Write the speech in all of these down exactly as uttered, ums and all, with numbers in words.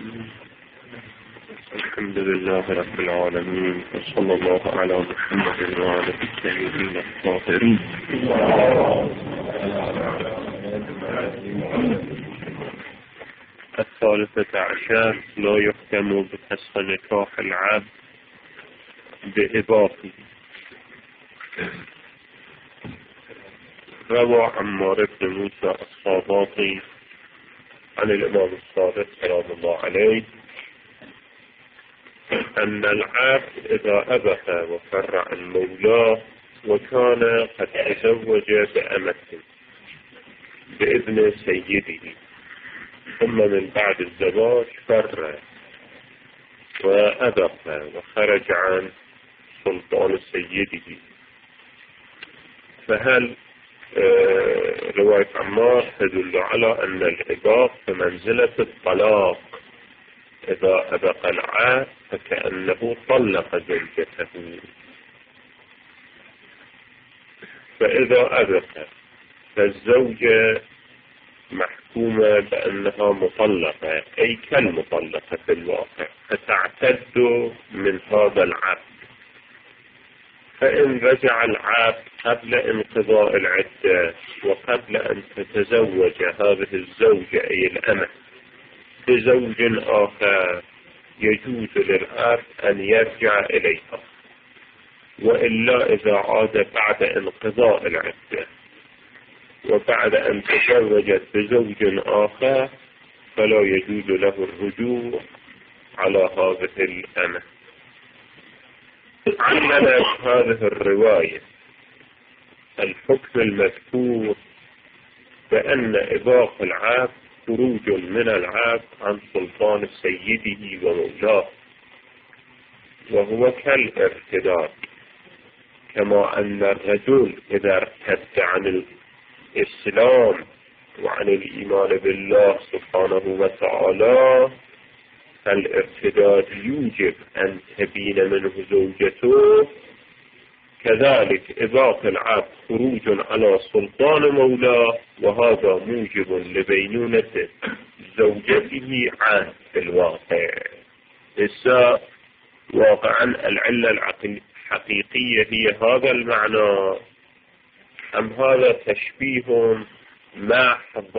الحمد لله رب العالمين، وصلى الله على محمد وعلى الطيبين الطاهرين. الثالثة عشر: لا يحكم بفسخ نكاح العبد بإباحته. روى عمار بن موسى الصاباطي عن الإمام الصادق سلام الله عليه أن العبد إذا أبح وفر عن مولاه وكان قد تزوج بأمة بإذن سيده، ثم من بعد الزواج فر وأبح وخرج عن سلطان سيده، فهل آه رواية عمار تدل على أن الإباق بمنزلة الطلاق؟ إذا أبق العبد فكأنه طلق زوجته، فإذا أبق فالزوجة محكومة بأنها مطلقة، أي كالمطلقة في الواقع، فتعتد من هذا العبد. فإن رجع العبد قبل انقضاء العدة وقبل أن تتزوج هذه الزوجة أي الأمة بزوج آخر، يجوز للعبد أن يرجع إليها، وإلا إذا عاد بعد انقضاء العدة وبعد أن تزوجت بزوج آخر فلا يجوز له الرجوع على هذه الأمة. علمت هذه الرواية الحكم المذكور بأن إباق العبد خروج من العبد عن سلطان سيده ومولاه، وهو كالارتداد، كما أن الرجل إذا ارتد عن الإسلام وعن الإيمان بالله سبحانه وتعالى فالارتداد يوجب أن تبين منه زوجته، كذلك إباق العبد خروج على سلطان مولاه، وهذا موجب لبينونة زوجته عنه في الواقع. إذا واقعا العلة الحقيقية هي هذا المعنى، أم هذا تشبيه محض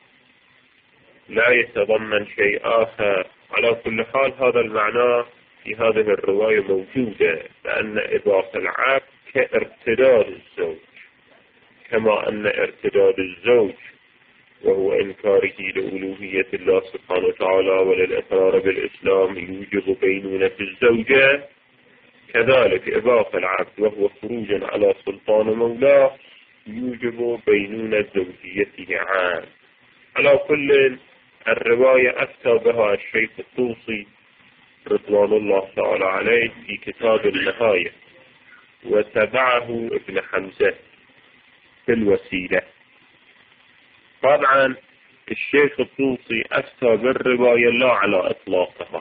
لا يتضمن شيء آخر؟ على كل حال هذا المعنى في هذه الرواية موجودة، لأن إباق العبد كارتداد الزوج، كما أن ارتداد الزوج وهو إنكاره لألوهية الله سبحانه وتعالى وللإقرار بالإسلام يوجب بينونة الزوجة، كذلك إباق العبد وهو خروج على سلطان مولاه يوجب بينونة زوجيته عنه. على كل الرواية أفتى بها الشيخ الطوسي رضوان الله تعالى عليه في كتاب النهاية، وتبعه ابن حمزة في الوسيلة. طبعا الشيخ الطوسي أفتى بالرواية لا على إطلاقها،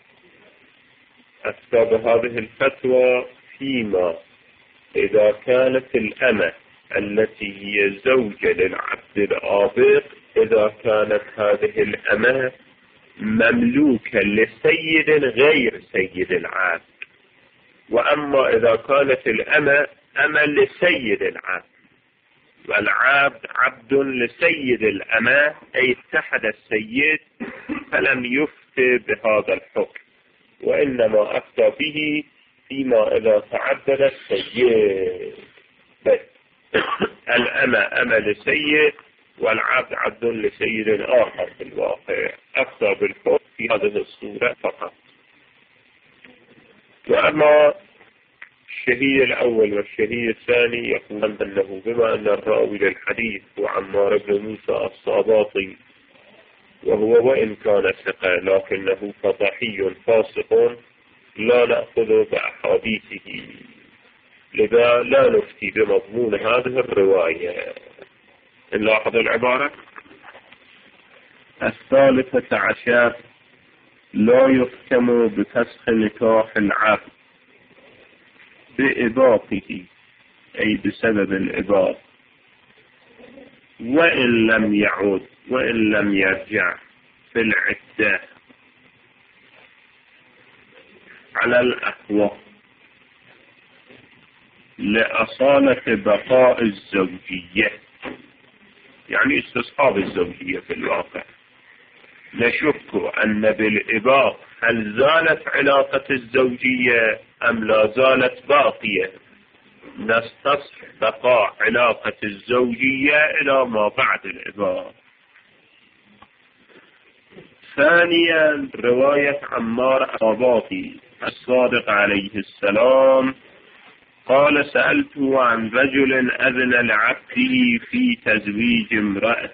أفتى بهذه الفتوى فيما إذا كانت الأمة التي هي زوجة للعبد الآبق، إذا كانت هذه الأمة مملوكة لسيد غير سيد العبد، وأما إذا كانت الأمة أمة لسيد العبد والعبد عبد لسيد الأمة، أي اتحد السيد، فلم يفتي بهذا الحكم، وإنما أفتى به فيما إذا تعدد السيد، بس الأمة أمة لسيد والعبد عبد لسيد آخر في الواقع، أفتى بالحكم في هذه الصورة فقط. وأما الشهي الأول والشهي الثاني يقول أنه بما أن الراوي للحديث هو عمار بن موسى الصاباطي، وهو وإن كان ثقة لكنه فضحي فاسق، لا نأخذ بأحاديثه، لذا لا نفتي بمضمون هذه الرواية. نلاحظ العبارة الثالثة عشر: لا يحكم بفسخ نكاح العبد بإباقه، أي بسبب الإباق، وإن لم يعود وإن لم يرجع في العدة على الأقوى لأصالة بقاء الزوجية، يعني استصحاب الزوجية في الواقع. نشك أن بالإباق هل زالت علاقة الزوجية أم لا زالت باقية، نستصحب بقاء علاقة الزوجية إلى ما بعد الإباق. ثانيا رواية عمار الرباطي الصادق عليه السلام قال سألته عن رجل أذن لعبده في تزويج امرأة،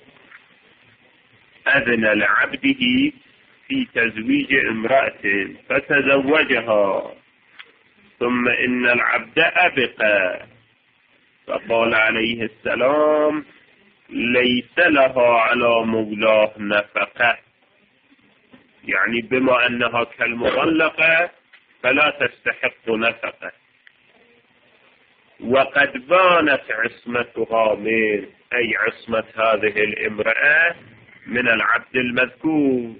أذن لعبده في تزويج امرأة فتزوجها، ثم إن العبد أبقى، فقال عليه السلام ليس لها على مولاه نفقة، يعني بما أنها كالمطلقة فلا تستحق نفقة، وقد بانت عصمتها من أي عصمة هذه الامرأة من العبد المذكور،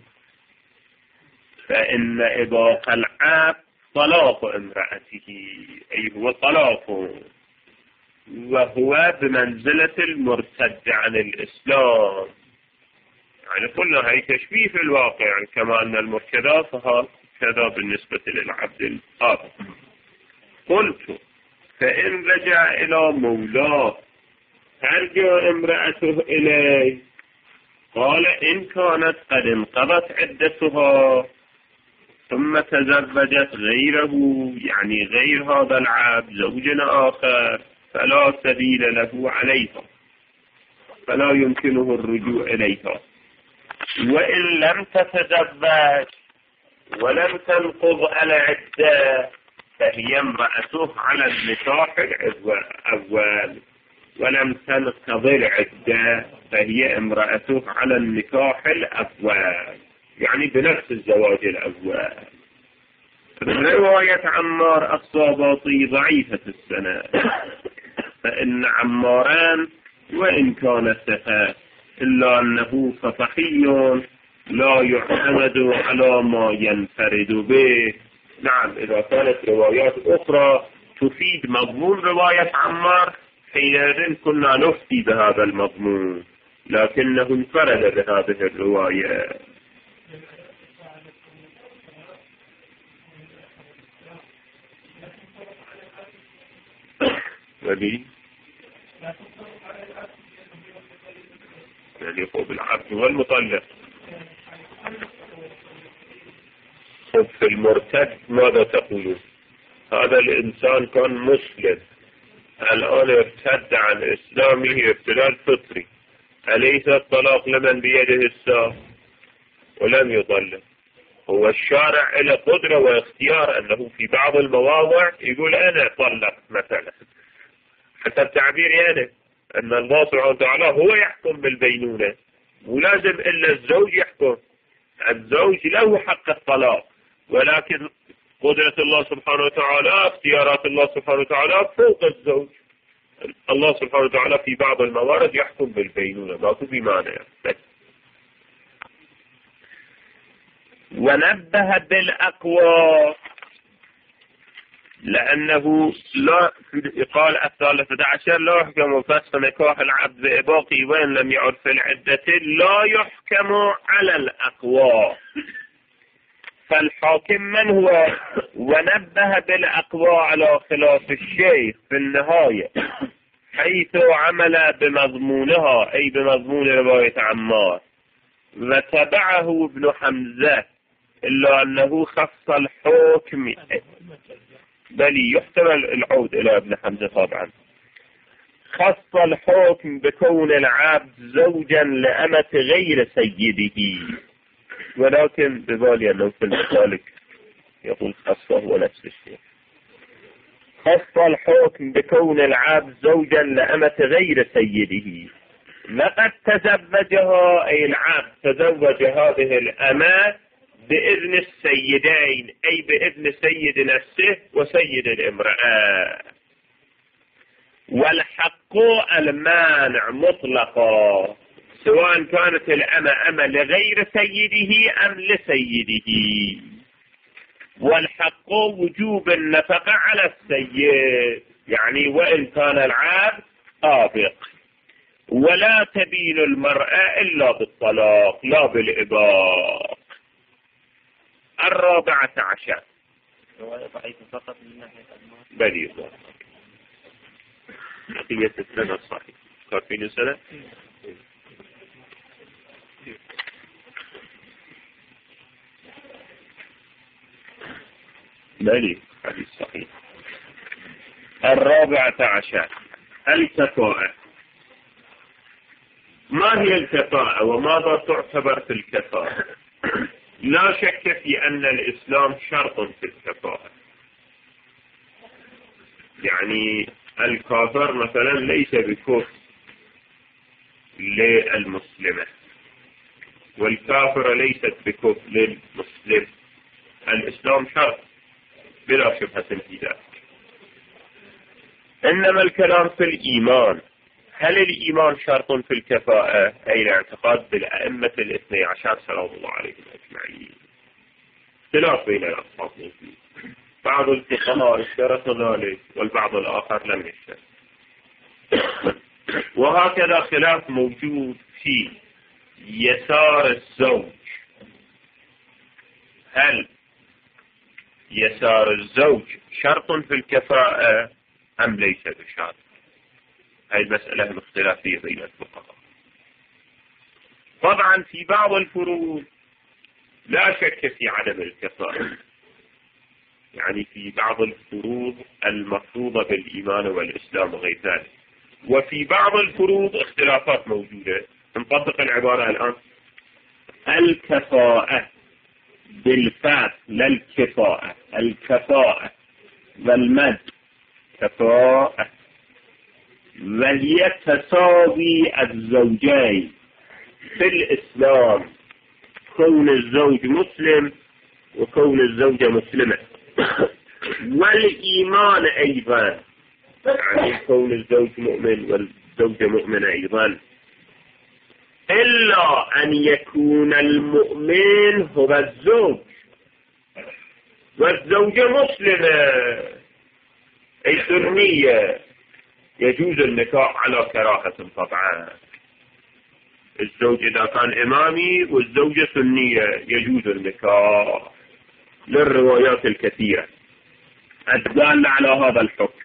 فإن إباق العبد طلاق امرأته، أي هو طلاقه، وهو بمنزلة المرتد عن الإسلام. يعني قلنا هي تشبيه في الواقع، يعني كما أن المرتدى فهكذا بالنسبة للعبد الآخر. قلت فإن رجع إلى مولاه ترجع امرأته إليه؟ قال إن كانت قد انقضت عدتها ثم تزوجت غيره، يعني غير هذا العبد زوج آخر، فلا سبيل له عليها، فلا يمكنه الرجوع إليها. وإن لم تتزوج ولم تنقض العدة فهي امرأته على النكاح الأول، ولم تنقض العدة فهي امرأته على النكاح الأول، يعني بنفس الزواج الأول. رواية عمار الصاباطي ضعيفة السند، فإن عماران وإن كان ثقة إلا أنه فصحي لا يعتمد على ما ينفرد به. نعم، إذا كانت روايات أخرى تفيد مضمون رواية عمار حينئذ كنا نفتي بهذا المضمون، لكنه انفرد بهذه الرواية. ولي يعني يقوم العبد والمطلق. في المرتد ماذا تقولون؟ هذا الإنسان كان مسلم، الآن ارتد عن إسلامه ارتداد فطري، أليس الطلاق لمن بيده الساق ولم يطلق؟ هو الشارع له قدرة واختيار أنه في بعض المواضع يقول أنا طلق مثلا، حتى التعبير أنا أن الله سبحانه وتعالى هو يحكم بالبينونة، ولازم إلا الزوج يحكم. الزوج له حق الطلاق، ولكن قدرة الله سبحانه وتعالى اختيارات الله سبحانه وتعالى فوق الزوج. الله سبحانه وتعالى في بعض الموارد يحكم بالبينونة، ماكو بمعنى بس. ونبه بالأقوى لأنه لا في الإقالة الثالثة عشر لا يحكم فسخ نكاح العبد بإباقي وإن لم يعد في العدة، لا يحكم على الأقوى، فالحاكم من هو؟ ونبه بالأقوى على خلاف الشيخ في النهاية حيث عمل بمضمونها، أي بمضمون رواية عمار، وتبعه ابن حمزة، إلا أنه خص الحكم، بل يحتمل العود إلى ابن حمزة طبعا، خص الحكم بكون العبد زوجا لأمة غير سيده، ولكن ببالي أنه في المسالك يقول خصه هو نفس الشيء. خص الحكم بكون العبد زوجا لأمة غير سيده، لقد تزوجها، أي العبد تزوج هذه الأمة بإذن السيدين، أي بإذن سيد نفسه وسيد الامرأة، والحق المانع مطلقا، سواء كانت الأمة أمة لغير سيده أم لسيده. والحق وجوب النفقة على السيد، يعني وإن كان العبد آبق. ولا تبين المرأة إلا بالطلاق لا بالإباق. الرابعة عشر بلي بقية السنة صحيح كافين السنة بلي حديث صحيح. الرابعة عشر الكفاءة. ما هي الكفاءة وماذا تعتبر في الكفاءة؟ لا شك في أن الإسلام شرط في الكفاءة. يعني الكافر مثلا ليس بكفء للمسلمة، والكافر ليست بكفء للمسلم. الإسلام شرط بلا شبهة في ذلك. إنما الكلام في الإيمان. هل الإيمان شرط في الكفاءة؟ أي الاعتقاد بالأئمة الاثني عشر سلام الله عليهم أجمعين. خلاف بين الأصحاب فيه. بعض الفقهاء اشترطوا ذلك والبعض الآخر لم يشترط. وهكذا خلاف موجود في يسار الزوج. هل يسار الزوج شرط في الكفاءة أم ليس بشرط؟ هذه المسألة اختلافية بين الفقهاء. طبعا في بعض الفروض لا شك في عدم الكفاءة، يعني في بعض الفروض المفروضة بالإيمان والإسلام وغير ذلك. وفي بعض الفروض اختلافات موجودة. نطبق العبارة الآن. الكفاءة بالفاء لا الكفاءة. الكفاءة والمد كفاءة، وهي تساوي الزوجين في الإسلام، كون الزوج مسلم وكون الزوجة مسلمة. والإيمان أيضا، يعني كون الزوج مؤمن والزوجة مؤمنة أيضا، إلا أن يكون المؤمن هو الزوج والزوجة مسلمة أي سنية، يجوز النكاح على كراهة طبعا. الزوج إذا كان إمامي والزوجة سنية يجوز النكاح للروايات الكثيرة الدالة على هذا الحكم،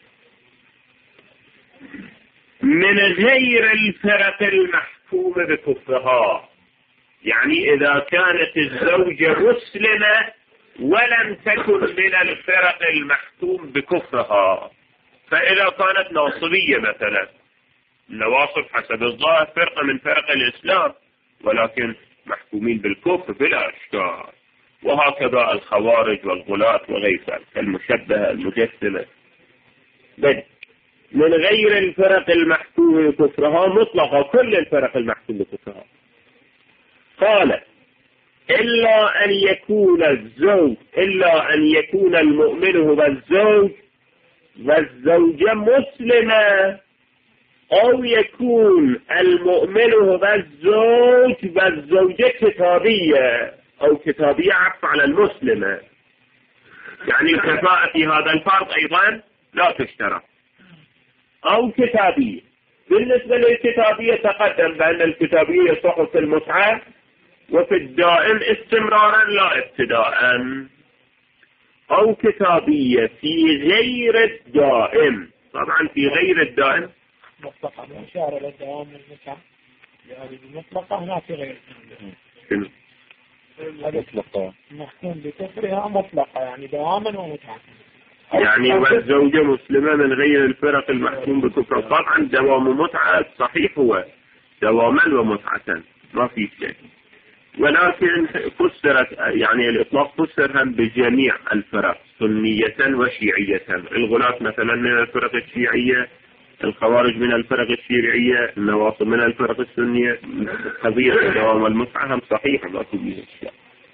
من غير الفرق المحكوم بكفرها. يعني إذا كانت الزوجة مسلمة ولم تكن من الفرق المحكوم بكفرها، فإذا كانت ناصبية مثلا، النواصب حسب الظاهر فرقة من فرق الإسلام ولكن محكومين بالكفر بلا إشكال. وهكذا الخوارج والغلاة وغير ذلك، المشبهة المجسمة، بل من غير الفرق المحكوم بكفرها مطلقة، كل الفرق المحكوم بكفرها. قال إلا أن يكون الزوج، إلا أن يكون المؤمن هو الزوج والزوجة مسلمة، أو يكون المؤمن هو الزوج والزوجة كتابية، أو كتابية عفوا على المسلمة. يعني الكفاءة في هذا الفرق أيضا لا تشترط. أو كتابية. بالنسبة للكتابية تقدم بأن الكتابية يصح في المتعة وفي الدائم استمرارا لا ابتداء. أو كتابية في غير الدائم. طبعا في غير الدائم مطلقة مشارة للدوام المتعة، يعني المطلقة هنا في غير الدائم مطلقة محكوم بكفرها مطلقة، يعني دواما ومتعة. يعني والزوجة مسلمة من غير الفرق المحكوم بكفرها. طبعا دوام متعة صحيح هو دواما ومتعة ما في شيء، ولكن فسرت يعني الإطلاق فسر هم بجميع الفرق سنية وشيعية. الغلاة مثلا من الفرق الشيعية، الخوارج من الفرق الشيعية، النواصب من الفرق السنية. قضية دوام المتعة هم صحيحة ما في شيء.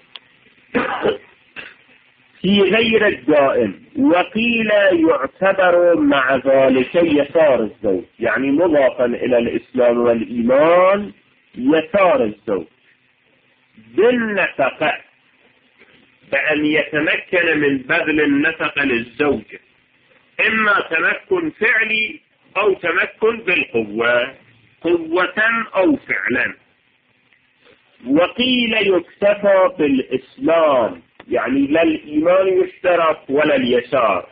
في غير الدائم. وقيل يعتبر مع ذلك يسار الزوج، يعني مضافا إلى الإسلام والإيمان يسار الزوج بالنفقة بأن يتمكن من بذل النفقة للزوجة، إما تمكن فعلي أو تمكن بالقوة، قوة أو فعلا. وقيل يكتفى بالإسلام، يعني لا الإيمان يشترط ولا اليسار.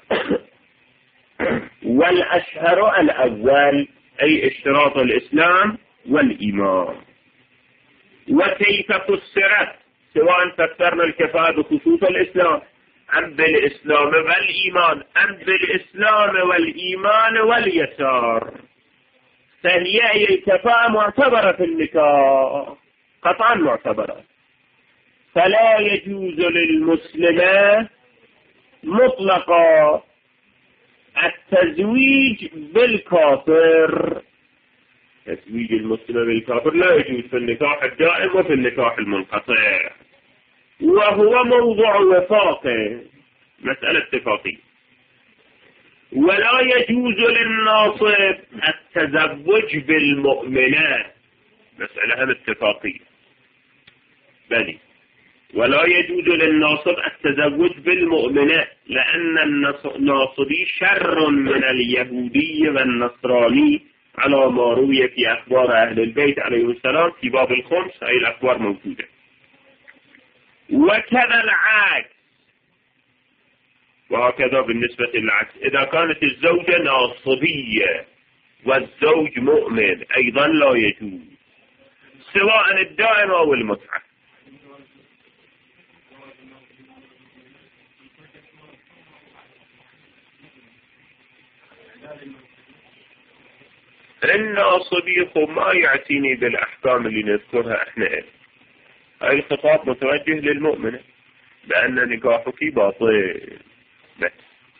والأشهر الأول، أي اشتراط الإسلام والإيمان. وكيف فسرت، سواء فسرنا الكفاءة بخصوص الإسلام أم بالإسلام والإيمان أم بالإسلام والإيمان واليسار، فهي الكفاءة معتبرة في النكاح، قطعا معتبرة. فلا يجوز للمسلمة مطلقا التزويج بالكافر. تزويج المسلم بالكافر لا يجوز في النكاح الدائم وفي النكاح المنقطع، وهو موضوع وفاقه، مسألة اتفاقية. ولا يجوز للناصب التزوج بالمؤمنات، مسألة هم اتفاقية. بلي ولا يجوز للناصب التزوج بالمؤمنات، لأن الناصبي شر من اليهودي والنصراني على ما روي في أخبار أهل البيت عليهم السلام في باب الخمس، أي الأخبار موجودة. وكذا العكس، وهكذا بالنسبة للعكس، إذا كانت الزوجة ناصبية والزوج مؤمن أيضا لا يجوز، سواء الدائم أو المتعة. الناصبي ما يعتني بالأحكام اللي نذكرها احنا. هاي الخطاب متوجه للمؤمنة بأن نكاحك باطل بس.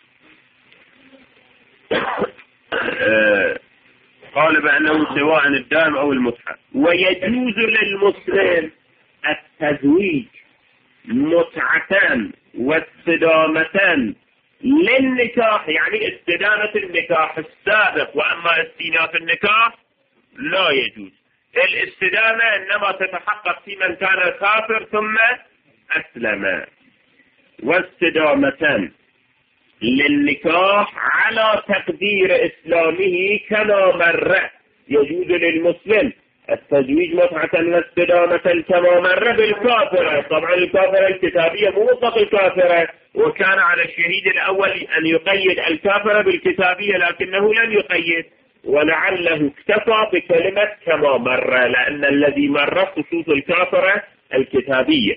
قال بأنه سواء الدائم أو المتعة. ويجوز للمسلم التزويج متعة واستدامة للنكاح، يعني استدامة النكاح السابق، وأما استئناف النكاح لا يجوز. الاستدامة إنما تتحقق في من كان كافر ثم أسلم. واستدامة للنكاح على تقدير إسلامه كما مر. يجوز للمسلم التزويج متعة واستدامة كما مر بالكافرة. طبعا الكافرة الكتابية مو مطلق الكافرة، وكان على الشهيد الأول أن يقيد الكافرة بالكتابية لكنه لم يقيد، ولعله اكتفى بكلمة كما مر، لأن الذي مر خصوص الكافرة الكتابية.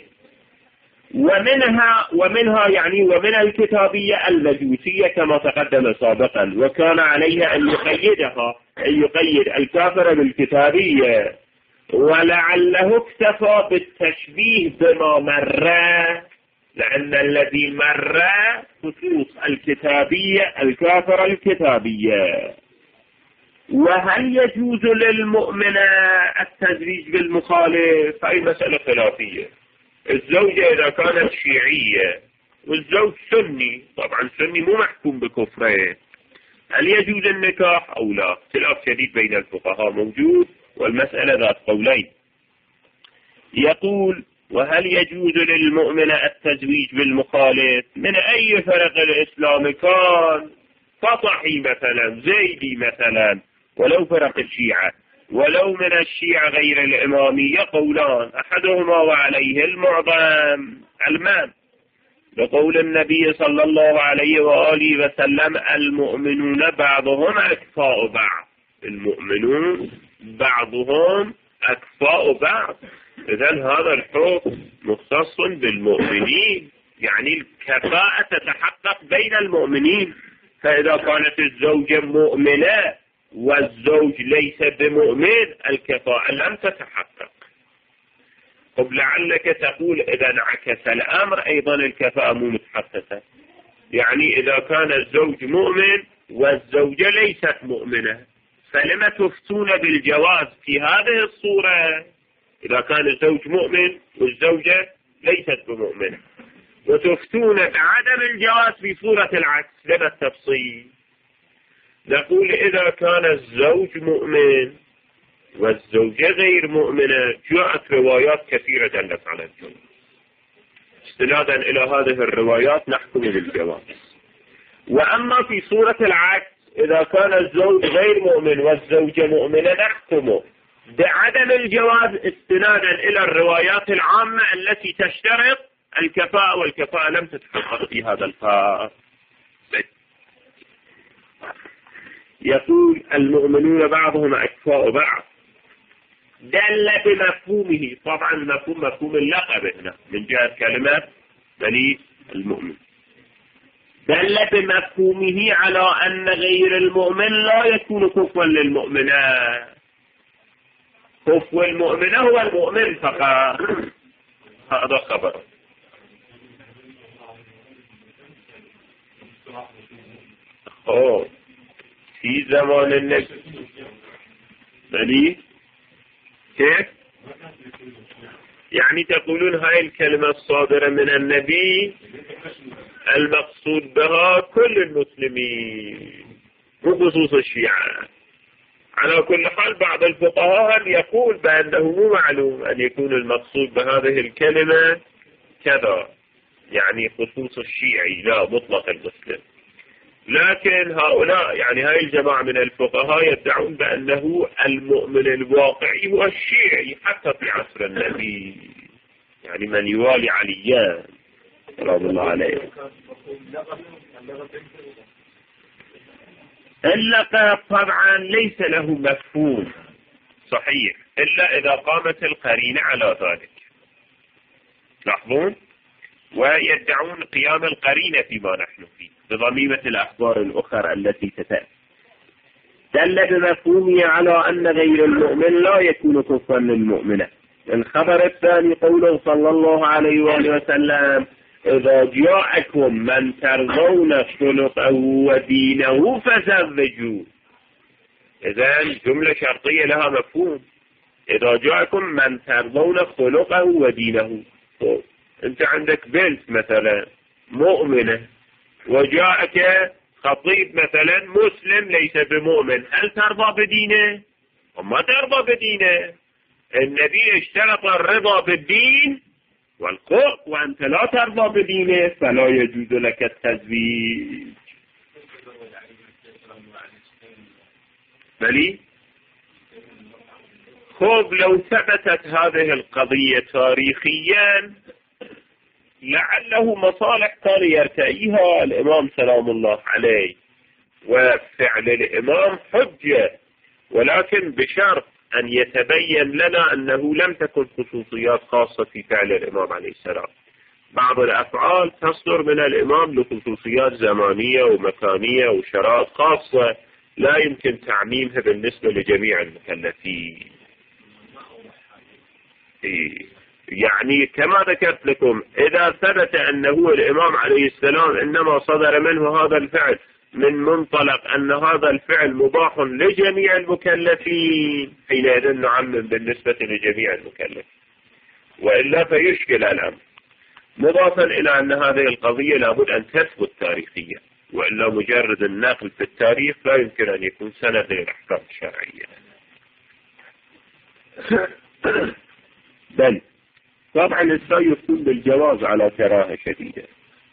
ومنها ومنها يعني ومن الكتابية المجوسية كما تقدم سابقا، وكان عليه أن يقيدها، أن يقيد الكافرة بالكتابية، ولعله اكتفى بالتشبيه بما مر، لأن الذي مر خصوص الكتابية الكافرة الكتابية. وهل يجوز للمؤمنة التزويج بالمخالف؟ هي مسألة خلافية. الزوجة إذا كانت شيعية والزوج سني، طبعا سني مو محكوم بكفره، هل يجوز النكاح أو لا؟ اختلاف شديد بين الفقهاء موجود، والمسألة ذات قولين. يقول: وهل يجوز للمؤمنة التزويج بالمخالف من أي فرق الإسلام كان، قطعي مثلا، زيدي مثلا، ولو فرق الشيعة، ولو من الشيعة غير الإمامية قولان، أحدهما وعليه المعظم المام، لقول النبي صلى الله عليه وآله وسلم: المؤمنون بعضهم أكفاء بعض. المؤمنون بعضهم أكفاء بعض. إذن هذا الحكم مختص بالمؤمنين، يعني الكفاءة تتحقق بين المؤمنين. فإذا كانت الزوجة مؤمنة والزوج ليس بمؤمن الكفاءة لم تتحقق. طب لعلك تقول إذا انعكس الأمر أيضا الكفاءة مو متحققة، يعني إذا كان الزوج مؤمن والزوجة ليست مؤمنة فلما تفتون بالجواز في هذه الصورة إذا كان الزوج مؤمن والزوجة ليست بمؤمنة، وتفتون بعدم الجواز في صورة العكس؟ لما التفصيل؟ نقول إذا كان الزوج مؤمن والزوجة غير مؤمنة جاءت روايات كثيرة دلت على الجواز، استنادا إلى هذه الروايات نحكم بالجواز. وأما في صورة العكس إذا كان الزوج غير مؤمن والزوجة مؤمنة نحكم بعدم الجواز استنادا إلى الروايات العامة التي تشترط الكفاءة، والكفاءة لم تتحقق في هذا الفصل. يقول المؤمنون بعضهم أكفاء بعض، دل بمفهومه، طبعا مفهوم مفهوم اللقب هنا من جهة كلمة بني المؤمن، دل بمفهومه على أن غير المؤمن لا يكون كفوا للمؤمنة. كفو المؤمنة هو المؤمن فقط، هذا خبر. أوه. في زمان النبي بني كيف؟ يعني تقولون هاي الكلمة الصادرة من النبي المقصود بها كل المسلمين بخصوص الشيعة. على كل حال بعض الفقهاء يقول بأنه مو معلوم أن يكون المقصود بهذه الكلمة كذا، يعني خصوص الشيعي لا مطلق المسلم. لكن هؤلاء يعني هاي الجماعة من الفقهاء يدعون بأنه المؤمن الواقعي هو الشيعي حتى في عصر النبي، يعني من يوالي عليا سلام الله عليه. اللقب طبعا ليس له مفهوم صحيح إلا إذا قامت القرينة على ذلك. لاحظون، ويدعون قيام القرينة فيما نحن فيه بضميمة الأخبار الأخرى التي تتأتي. دل بمفهومه على أن غير المؤمن لا يكون كفوا للمؤمنة. الخبر الثاني قوله صلى الله عليه وآله وسلم إذا جاءكم من ترضون خلقه ودينه فزوجوه. إذن جملة شرطية لها مفهوم، إذا جاءكم من ترضون خلقه ودينه. أنت عندك بنت مثلا مؤمنة وجاءك خطيب مثلا مسلم ليس بمؤمن، هل ترضى بدينه؟ وما ترضى بدينه. النبي اشترط الرضا بالدين والخلق، وأنت لا ترضى بدينه فلا يجوز لك التزويج. بلي خب لو ثبتت هذه القضية تاريخيا لعله مصالح كان يرتئيها الإمام سلام الله عليه، وفعل الإمام حجة، ولكن بشرط أن يتبين لنا أنه لم تكن خصوصيات خاصة في فعل الإمام عليه السلام. بعض الأفعال تصدر من الإمام لخصوصيات زمانية ومكانية وشرائط خاصة لا يمكن تعميمها بالنسبة لجميع المكلفين. إيه. يعني كما ذكرت لكم إذا ثبت أنه الإمام عليه السلام إنما صدر منه هذا الفعل من منطلق أن هذا الفعل مباح لجميع المكلفين حينئذ نعمم بالنسبة لجميع المكلفين، وإلا فيشكل الأمر. مضافا إلى أن هذه القضية لابد أن تثبت تاريخيا، وإلا مجرد النقل في التاريخ لا يمكن أن يكون سند للأحكام الشرعية. بل طبعا الإسلام يفتون بالجواز على كراهة شديدة.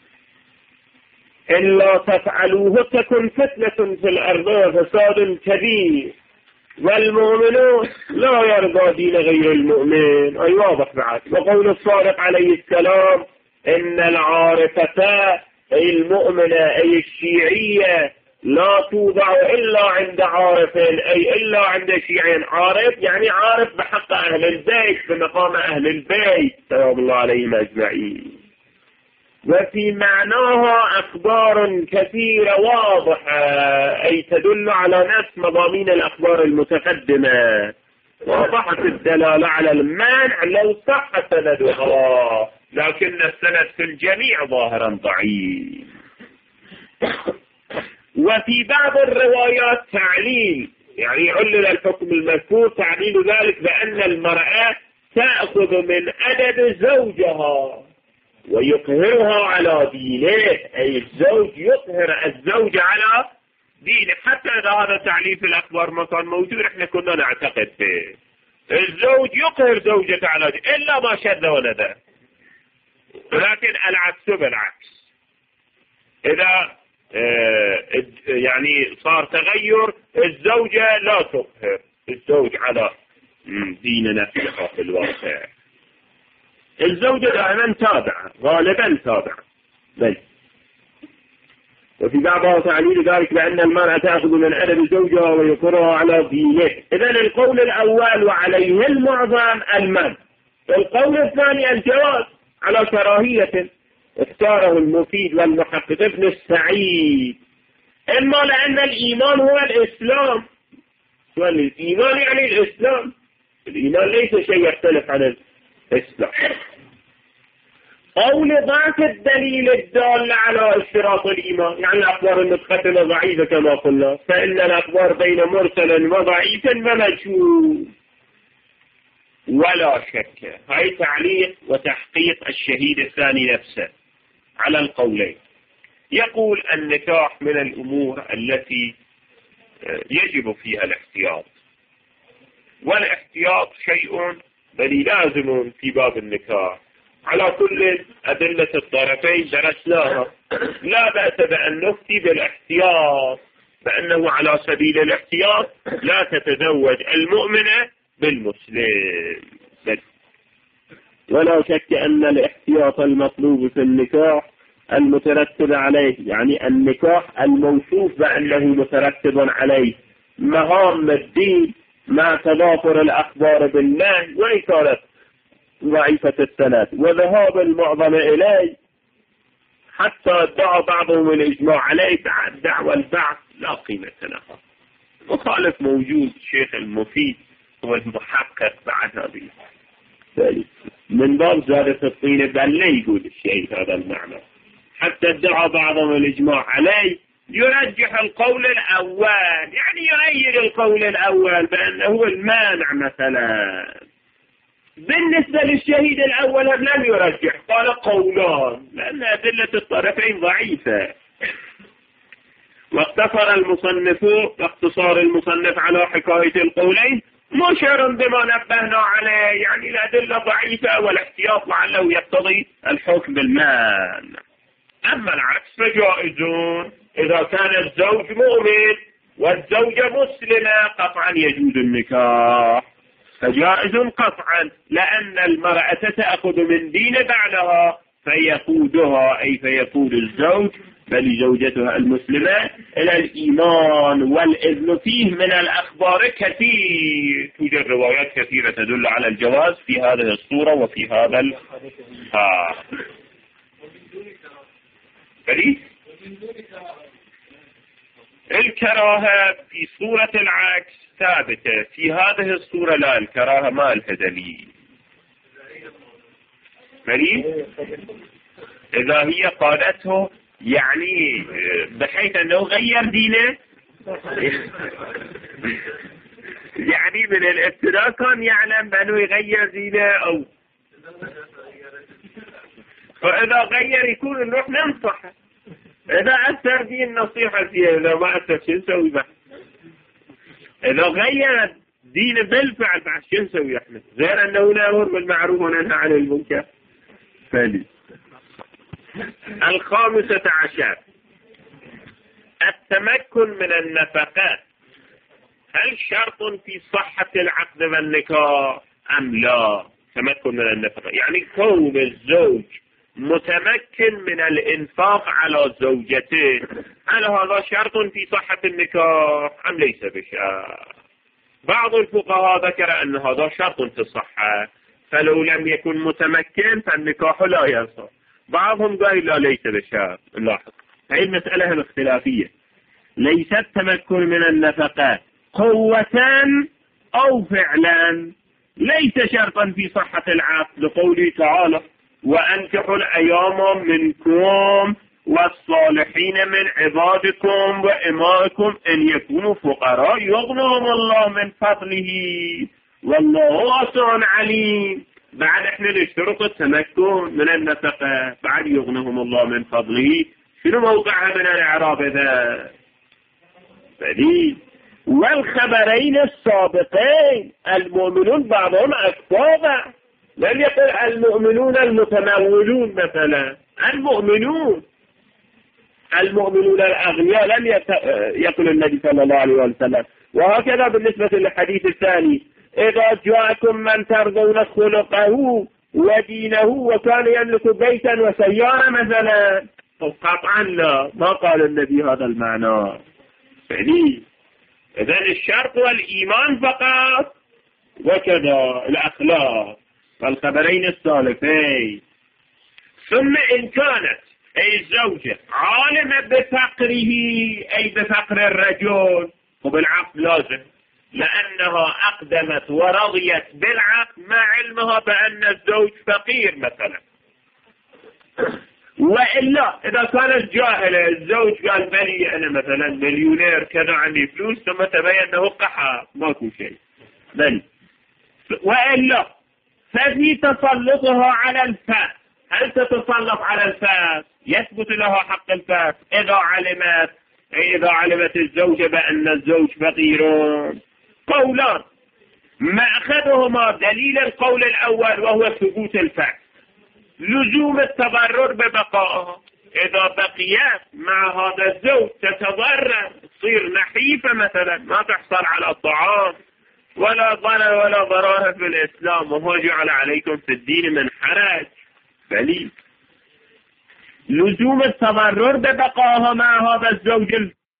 إلا تفعلوه تكن فتنة في الأرض وفساد كبير والمؤمنون لا يرضى دين غير المؤمن. أي واضح بعد. وقول الصادق عليه السلام إن العارفة أي المؤمنة أي الشيعية لا توضع إلا عند عارف، أي إلا عند شيعي. عارف يعني عارف بحق أهل البيت بمقام أهل البيت سلام الله عليهم أجمعين. وفي معناها أخبار كثيرة واضحة أي تدل على نفس مضامين الأخبار المتقدمة، واضحة الدلالة على المانع لو صح سندها، لكن السند في الجميع ظاهرا ضعيف. وفي بعض الروايات تعليل، يعني علل الحكم المذكور تعليل ذلك بأن المرأة تأخذ من أدب زوجها ويقهرها على دينه، أي الزوج يقهر الزوج على دينه. حتى إذا هذا تعليل في الأخبار ما كان موجود احنا كنا نعتقد به. الزوج يقهر زوجته على دينه إلا ما شذ وندى، ولكن لكن العكس بالعكس، إذا يعني صار تغير الزوجة لا تظهر الزوج على دين نفسها في الواقع. الزوجة دائما تابعة، غالبا تابعة. بل وفي بعضها تعليل ذلك بأن المرأة تأخذ من أدب زوجها ويقرها على دينه. إذن القول الأول وعليه المعظم المنع، القول الثاني الجواز على كراهية اختاره المفيد والمحقق ابن السعيد. إما لأن الإيمان هو الإسلام، والإيمان يعني الإسلام، الإيمان ليس شيء يختلف عن الإسلام، أو لضعف الدليل الدال على اشتراط الإيمان، يعني الأخبار المتقدمة ضعيفة كما قلنا، فإن الأخبار بين مرسل وضعيف ومجهول. ولا شك هاي تعليق وتحقيق الشهيد الثاني نفسه على القولين. يقول النكاح من الأمور التي يجب فيها الاحتياط، والاحتياط شيء بل لازم في باب النكاح. على كل أدلة الطرفين درسناها، لا بأس بأن نفتي بالاحتياط، بأنه على سبيل الاحتياط لا تتزوج المؤمنة بالمسلم. ولا شك أن الاحتياط المطلوب في النكاح المترتب عليه، يعني النكاح الموصوف بأنه مترتب عليه مهام الدين مع تضافر الأخبار بالله وإن كانت ضعيفة السند وذهاب المعظم إليه، حتى ادعى بعضهم الإجماع عليه دعوى البعث لا قيمة لها. مخالف موجود، الشيخ المفيد هو المحقق بعد هذه من باب زادة الطين بل لا يقول الشيء هذا المعنى، حتى ادعى بعضهم الإجماع عليه يرجح القول الأول، يعني يغير القول الأول بأنه هو المانع مثلا. بالنسبة للشهيد الأول لم يرجح، قال قولان لأن أدلة الطرفين ضعيفة. واقتصر المصنف واقتصار المصنف على حكاية القولين مشعر بما نبهنا عليه، يعني الأدلة ضعيفة والاحتياط لعله يقتضي الحكم بالمانع. أما العكس فجائزون، إذا كان الزوج مؤمن والزوجة مسلمة قطعا يجوز النكاح، فجائز قطعا، لأن المرأة تأخذ من دين بعلها فيقودها أي فيقود الزوج بل زوجتها المسلمة إلى الإيمان، والإذن فيه من الأخبار كثير، توجد روايات كثيرة تدل على الجواز في هذه الصورة وفي هذا ال ها فريد الكراهة في صورة العكس ثابتة، في هذه الصورة لا، الكراهة ما لها دليل. فريد إذا هي قادته يعني بحيث أنه غير دينه، يعني من الابتداء كان يعلم بأنه يغير دينه، أو فإذا غير يكون نروح ننصحه، إذا أثر دين نصيحة فيها، إذا ما أثر شو نسوي بعد؟ إذا غير دين بالفعل بعد شو نسوي إحنا؟ غير أنه نأمر بالمعروف وننهى عن المنكر. فلي الخامسة عشر التمكن من النفقات، هل شرط في صحة العقد والنكاح أم لا؟ تمكن من النفقة يعني كون الزوج متمكن من الإنفاق على زوجته، هل هذا شرط في صحة النكاح أم ليس بشرط؟ بعض الفقهاء ذكر أن هذا شرط في الصحة، فلو لم يكن متمكن فالنكاح لا يصح. بعضهم قال لا ليس بشرط. لاحظ هذه المسألة الاختلافية، ليس التمكن من النفقات قوة أو فعلا ليس شرطا في صحة العقد، لقوله تعالى وأنكحوا الأيام منكم والصالحين من عبادكم وإمائكم إن يكونوا فقراء يغنهم الله من فضله والله واسع عليم. بعد احنا نشترط التمكن من النفقة، بعد يغنهم الله من فضله، شنو موقعها من الإعراب ذا؟ فدي والخبرين السابقين المؤمنون بعضهم أكفاء لم يقل المؤمنون المتمولون مثلا، المؤمنون المؤمنون الأغنياء لم يقل النبي صلى الله عليه وسلم. وهكذا بالنسبة للحديث الثاني: إذا جاءكم من ترضون خلقه ودينه وكان يملك بيتا وسيارة مثلا، قطعا لا، ما قال النبي هذا المعنى. يعني إذن الشرط والإيمان فقط، وكذا الأخلاق والخبرين السالفين. ثم إن كانت أي الزوجة عالمة بفقره أي بفقر الرجل، وبالعقد لازم، لأنها أقدمت ورضيت بالعقد مع علمها بأن الزوج فقير مثلا. وإلا إذا كانت جاهلة، الزوج قال بلي أنا مثلا مليونير كذا عندي فلوس، ثم تبين أنه قحط ماكو شيء بل. وإلا ففي تسلطها على الفاس، هل تتسلط على الفاس؟ يثبت لها حق الفاس إذا علمت أي إذا علمت الزوجة بأن الزوج فقير. قولان مأخذهما دليل القول الأول وهو ثبوت الفاس، لزوم التضرر ببقائها. إذا بقيت مع هذا الزوج تتضرر، تصير نحيفة مثلا، ما تحصل على الطعام ولا ضرر ولا ضرار في الإسلام، وهو جعل عليكم في الدين من حرج. بلي لزوم التضرر ببقائها مع هذا الزوج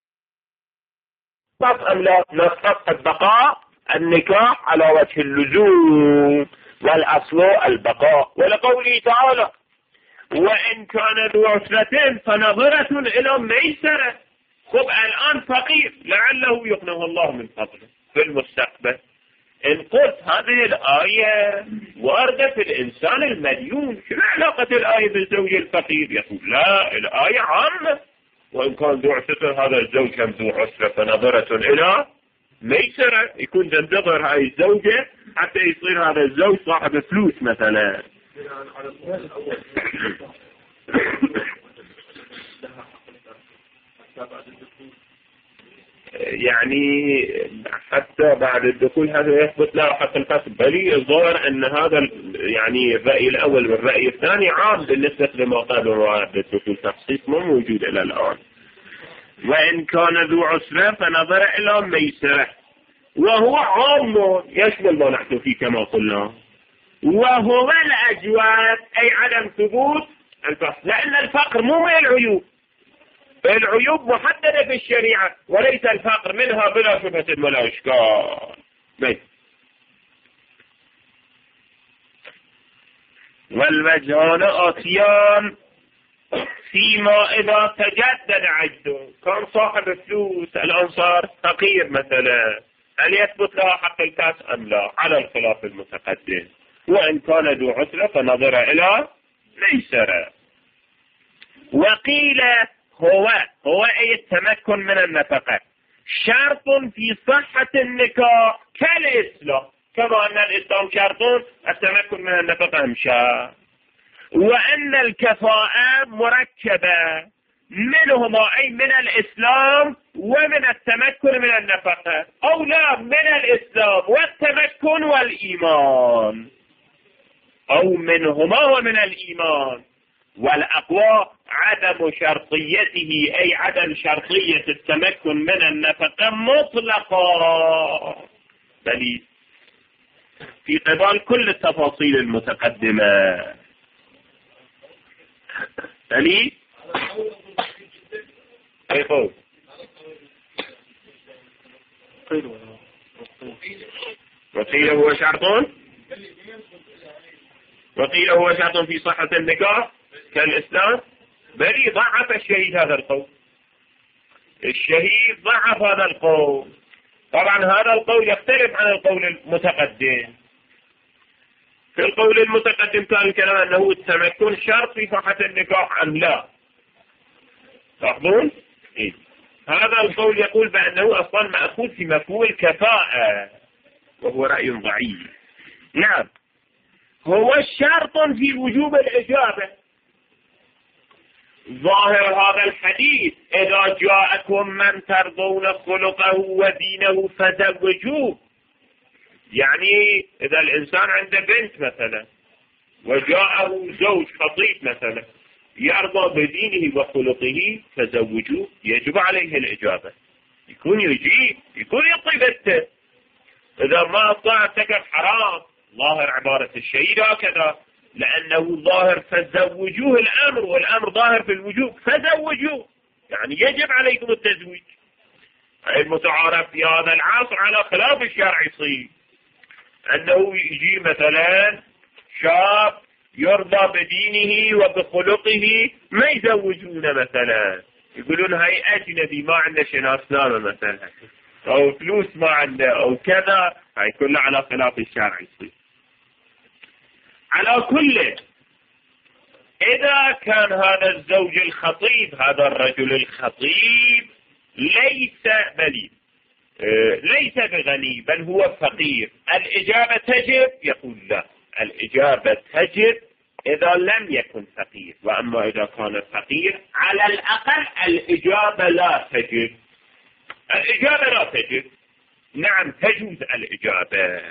أم لا؟ نصف البقاء النكاح على وجه اللزوم، والأصل البقاء، ولقوله تعالى: وإن كان ذو عسرة فنظرة إلى ميسرة. خب الآن فقير، لعله يغنيه الله من فضله في المستقبل. إن قلت هذه الآية واردة في الإنسان المديون، شو علاقة الآية بالزوج الفقير؟ يقول لا، الآية عامة، وإن كان ذو عسرة هذا الزوج كم ذو عسرة فنظرة إلى ميسرة، يكون تنتظر هاي الزوجة حتى يصير هذا الزوج صاحب فلوس مثلا. يعني حتى بعد الدخول هذا يثبت له حق الكسب. بل الظاهر أن هذا يعني الرأي الأول والرأي الثاني عام بالنسبة لما قالوا بعد الدخول، تخصيص مو موجود إلى الآن. وإن كان ذو عسرة فنظر إلى ميسرة، وهو عام يشمل ما نحن فيه كما قلنا. وهو الأجواد أي عدم ثبوت الفقر، لأن الفقر مو من العيوب، العيوب محددة في الشريعة، وليس الفقر منها بلا شبهة ولا إشكال. والوجهان آتيان فيما إذا تجدد عجزه، كان صاحب فلوس الآن صار فقير مثلا، هل يثبت له حق الكاس أم لا؟ على الخلاف المتقدم. وإن كان ذو عسرة فنظر إلى ميسرة. وقيل هو هو أي التمكن من النفقة شرط في صحة النكاح كالإسلام، كما أن الإسلام شرط التمكن من النفقة مشاء. وأن الكفاءة مركبة منهما أي من الإسلام ومن التمكن من النفقة، أو لا، من الإسلام والتمكن والإيمان، أو منهما ومن الإيمان. والأقوى عدم شرطيته أي عدم شرطية التمكن من النفقة مطلقا، بل في قبال كل التفاصيل المتقدمة. بل أي قول وقيل هو شرط وقيل هو شرط في صحة النكاح كالإسلام. بل ضعف الشهيد هذا القول، الشهيد ضعف هذا القول. طبعا هذا القول يختلف عن القول المتقدم. في القول المتقدم كان الكلام أنه التمكن شرط في صحة النكاح أم لا، تلاحظون؟ إيه؟ هذا القول يقول بأنه أصلا مأخوذ في مفهوم الكفاءة، وهو رأي ضعيف. نعم، هو الشرط في وجوب الإجابة. ظاهر هذا الحديث: إذا جاءكم من ترضون خلقه ودينه فزوجوه. يعني إذا الإنسان عنده بنت مثلا وجاءه زوج خطيب مثلا يرضى بدينه وخلقه فزوجوه، يجب عليه الإجابة، يكون يجيب، يكون يعطي بنته. إذا ما أطاع ارتكب حرام. ظاهر عبارة الشيء هكذا، لأنه ظاهر فزوجوه الأمر، والأمر ظاهر في الوجوب فزوجوه، يعني يجب عليكم التزويج. المتعارف في هذا العصر على خلاف الشرع يصير أنه يجي مثلا شاب يرضى بدينه وبخلقه ما يزوجونه مثلا، يقولون هاي أجنبي ما عنده شناسنامة مثلا، أو فلوس ما عنده أو كذا، هاي كلها على خلاف الشرع يصير. على كل، إذا كان هذا الزوج الخطيب، هذا الرجل الخطيب ليس بليد، ليس بغني، بل هو فقير، الإجابة تجب؟ يقول لا، الإجابة تجب إذا لم يكن فقير، وأما إذا كان فقير على الأقل الإجابة لا تجب. الإجابة لا تجب. نعم تجوز الإجابة.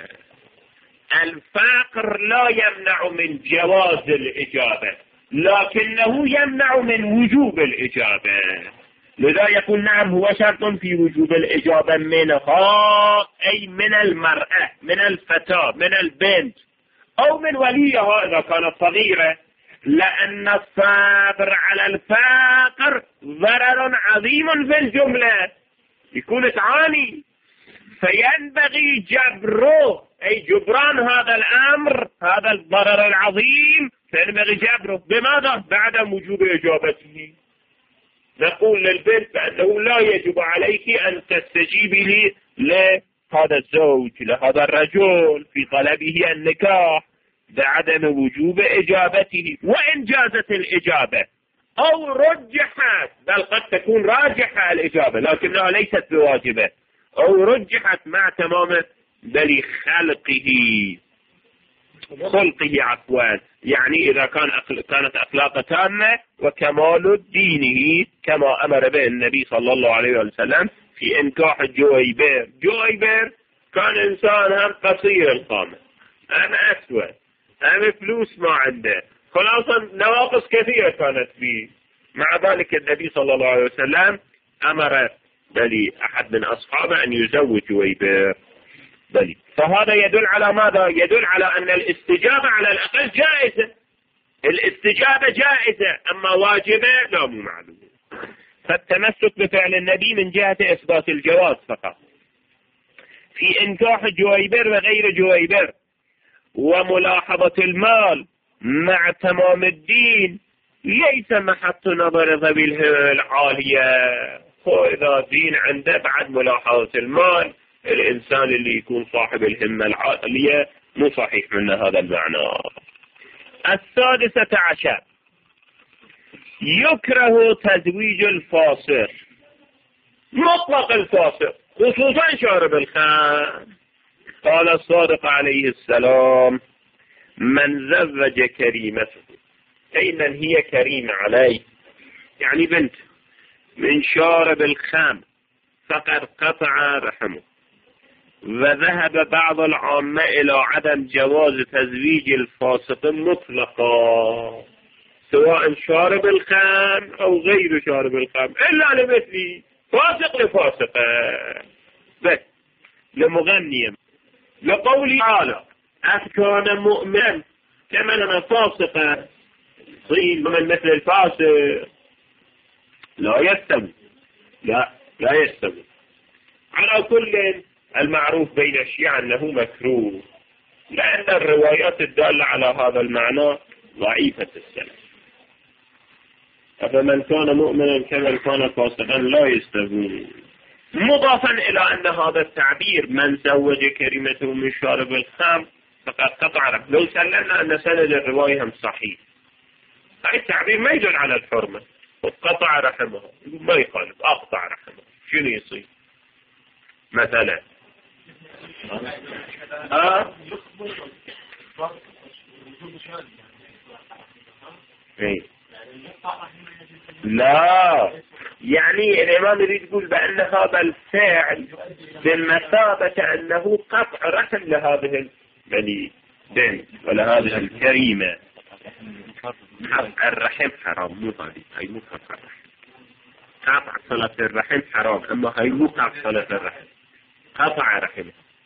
الفقر لا يمنع من جواز الإجابة، لكنه يمنع من وجوب الإجابة. لذا يقول نعم هو شرط في وجوب الإجابة منها، أي من المرأة، من الفتاة، من البنت، أو من وليها إذا كانت صغيرة، لأن الصبر على الفقر ضرر عظيم في الجملة، يكون تعاني، فينبغي جبره، أي جبران هذا الأمر، هذا الضرر العظيم فينبغي جبره. بماذا؟ بعدم وجوب إجابته. نقول للبنت بأنه لا يجب عليك أن تستجيبي لي لهذا الزوج، لهذا الرجل في طلبه النكاح بعدم وجوب إجابته، وإن جازت الإجابة أو رجحت، بل قد تكون راجحة الإجابة لكنها ليست بواجبة، أو رجحت مع تمام بل خلقه خلقه عفوا، يعني إذا كان كانت أخلاق تامة وكمال دينه كما أمر به النبي صلى الله عليه وسلم في إنكاح جويبر. جويبر كان إنسان هم قصير القامة، هم أسود، هم فلوس ما عنده، خلاصا نواقص كثيرة كانت فيه، مع ذلك النبي صلى الله عليه وسلم أمر بلي أحد من أصحابه أن يزوج جويبر بلي. فهذا يدل على ماذا؟ يدل على أن الاستجابة على الأقل جائزة. الاستجابة جائزة، أما واجبة لا مو معلوم. فالتمسك بفعل النبي من جهة إثبات الجواز فقط في إنكاح جويبر وغير جويبر، وملاحظة المال مع تمام الدين ليس محط نظر ذوي الهمم العالية. وإذا دين عنده بعد ملاحظة المال، الإنسان اللي يكون صاحب الهمة العالية مو صحيح من هذا المعنى. السادسة عشر، يكره تزويج الفاسق، مطلق الفاسق، خصوصا شارب الخمر. قال الصادق عليه السلام: من زوج كريمته، أي من هي كريمة عليه، يعني بنت، من شارب الخمر فقد قطع رحمه. وذهب بعض العامة إلى عدم جواز تزويج الفاسق مطلقا، سواء شارب الخمر أو غير شارب الخمر، إلا لمثلي فاسق لفاسقة، بس لمغني، لقول تعالى: أكان مؤمن كمن أنا فاسقا صيل من مثل الفاسق، لا يستوي، لا لا يستوي. على كل، المعروف بين الشيعة أنه مكروه، لأن الروايات الدالة على هذا المعنى ضعيفة السند. فمن كان مؤمنا كمن كان فاسقا لا يستوي. مضافا إلى أن هذا التعبير من زوج كريمته من شارب الخمر فقد قطع رحمه، لو سلمنا أن سند الرواية هم صحيح، هذا التعبير ما يدل على الحرمة. قطع رحمه ما يخالف، أقطع رحمه، شنو يصير مثلا؟ ها؟ ايه لا، يعني الإمام يريد يقول بأن هذا الفعل بمثابة أنه قطع رحم لهذه المني، بنت ولهذه الكريمة. الرحم حرام، مو هذه، هي مو قطع الرحم. قطع صلة الرحم حرام، أما هي مو قطع صلة الرحم، قطع رحم.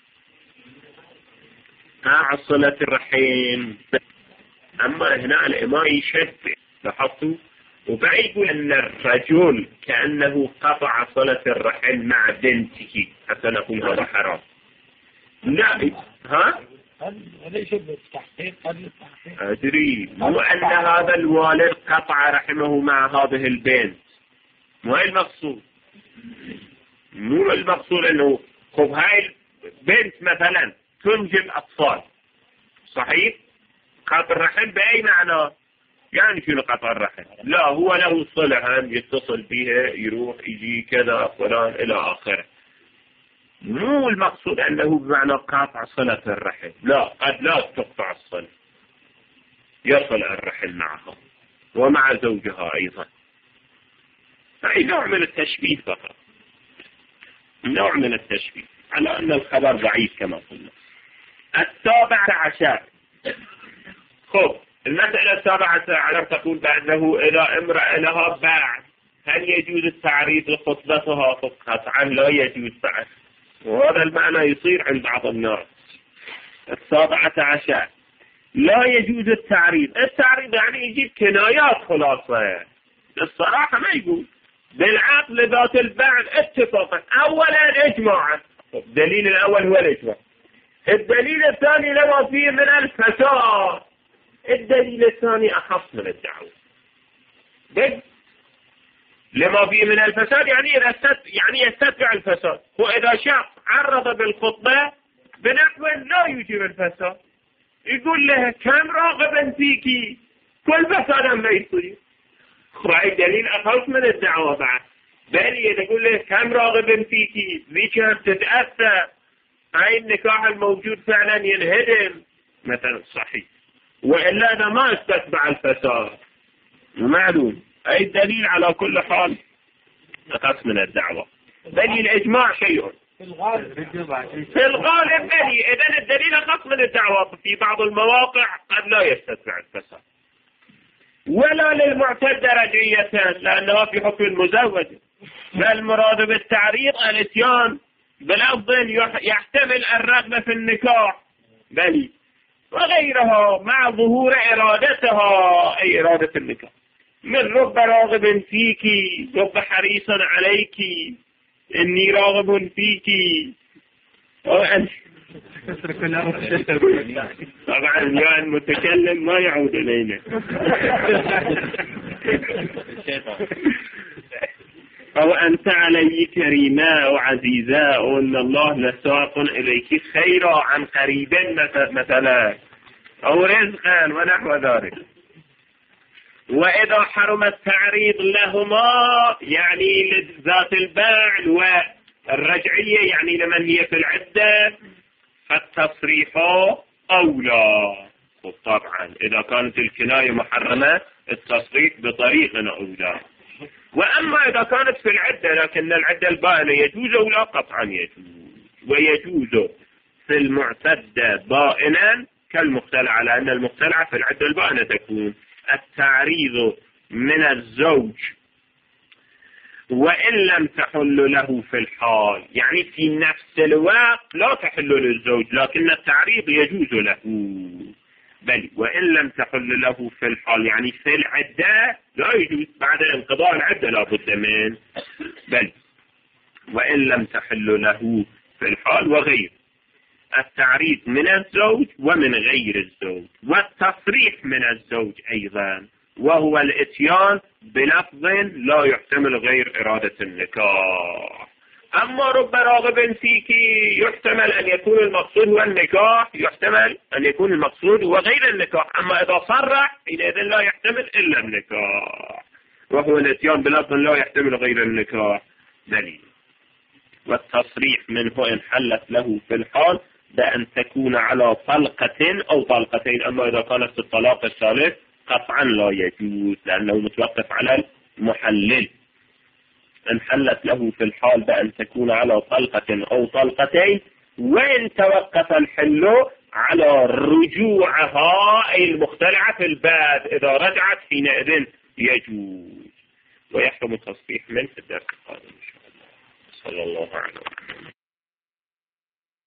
قطع صلة الرحم، أما هنا الإمام يشبه، لاحظتوا؟ وبعد يقول أن الرجل كأنه قطع صلة الرحم مع بنته، حتى نقول هذا حرام. لا، ها؟ ليش بالتحقيق؟ قبل التحقيق أدري، مو أن هذا الوالد قطع رحمه مع هذه البنت، مو المقصود. مو المقصود أنه خب هاي البنت مثلا تنجب أطفال، صحيح؟ قطع الرحم بأي معنى؟ يعني شنو قطع الرحم؟ لا، هو له صلة يتصل بها، يروح يجي كذا فلان إلى آخره. مو المقصود أنه بمعنى قاطع صلة الرحم، لا، قد لا تقطع الصلة، يصل الرحم معها ومع زوجها أيضا. هاي نوع من التشبيه فقط، نوع من التشبيه، على أن الخبر ضعيف كما قلنا. السابعة عشر، خب المسألة السابعة عشر تقول بأنه إذا امرأة لها باع هل يجوز التعريض لخطبتها؟ قطعا لا يجوز بعد، وهذا المعنى يصير عند بعض الناس. السابعة عشر، لا يجوز التعريض. التعريض يعني يجيب كنايات خلاصة، الصراحة ما يقول. بالعقل ذات البعض اتفاقا، أولا إجماعا. الدليل الأول هو الإجماع. الدليل الثاني لما فيه من الفساد. الدليل الثاني أخص من الدعوة. بس لما فيه من الفساد يعني يعني يستدفع الفساد. وإذا شخص عرض بالخطبة بنحو لا يجيب الفساد، يقول له كم راغبا فيكي، كل فساد ما يصير. خرعي دليل أخص من الدعوة بعد. بل يقول له كم راغبا فيكي، ذيك تتأثر، هاي النكاح الموجود فعلا ينهدم مثلا، صحيح. وإلا إذا ما استتبع الفساد معلوم. أي الدليل على كل حال أخص من الدعوة. بل الإجماع شيء في الغالب في الغالب بل إذن الدليل أخص من الدعوة. في بعض المواقع قد لا يستتبع الفساد. ولا للمعتدة رجعية لأنها في حكم المزوج. بل مراد بالتعريض الاتيان بلفظ يحتمل الرغبة في النكاح بل وغيرها مع ظهور إرادتها، أي إرادة النكاح، من رب راغب فيك، رب حريص عليك، إني راغب فيك. طبعا يا المتكلم ما يعود إلينا. أو أنت علي كريمة وعزيزة، وأن الله لساق إليك خيرا عن قريب مثلا، أو رزقا ونحو ذلك. وإذا حرم التعريض لهما يعني لذات الباع والرجعية يعني لمن هي في العدة، فالتصريح أولى. طبعا إذا كانت الكناية محرمة التصريح بطريق أولى. وأما إذا كانت في العدة لكن العدة البائنة يجوز أو لا؟ قطعا يجوز. ويجوز في المعتدة بائنا كالمختلع، على أن المختلعة في العدة البائنة تكون التعريض من الزوج وإن لم تحل له في الحال، يعني في نفس الوقت لا تحل للزوج لكن التعريض يجوز له. بل وإن لم تحل له في الحال يعني في العدة لا يجوز، بعد انقضاء العدة لا بد من. بل وإن لم تحل له في الحال وغير التعريض من الزوج ومن غير الزوج، والتصريح من الزوج أيضا، وهو الاتيان بلفظ لا يحتمل غير إرادة النكاح. أما رب راغب فيك يحتمل أن يكون المقصود هو النكاح، يحتمل أن يكون المقصود هو غير النكاح. أما إذا صرح حينئذ لا يحتمل إلا النكاح، وهو الاتيان بلفظ لا يحتمل غير النكاح دليل. والتصريح منه إن حلت له في الحال بأن تكون على طلقة أو طلقتين. أما إذا كانت في الطلاق الثالث قطعا لا يجوز لأنه متوقف على المحلل. إن حلت له في الحال بأن تكون على طلقة أو طلقتين، وإن توقف الحل على رجوعها أي المختلعة في الباب، إذا رجعت حينئذ يجوز، ويحكم التصحيح منه في الدرس القادم.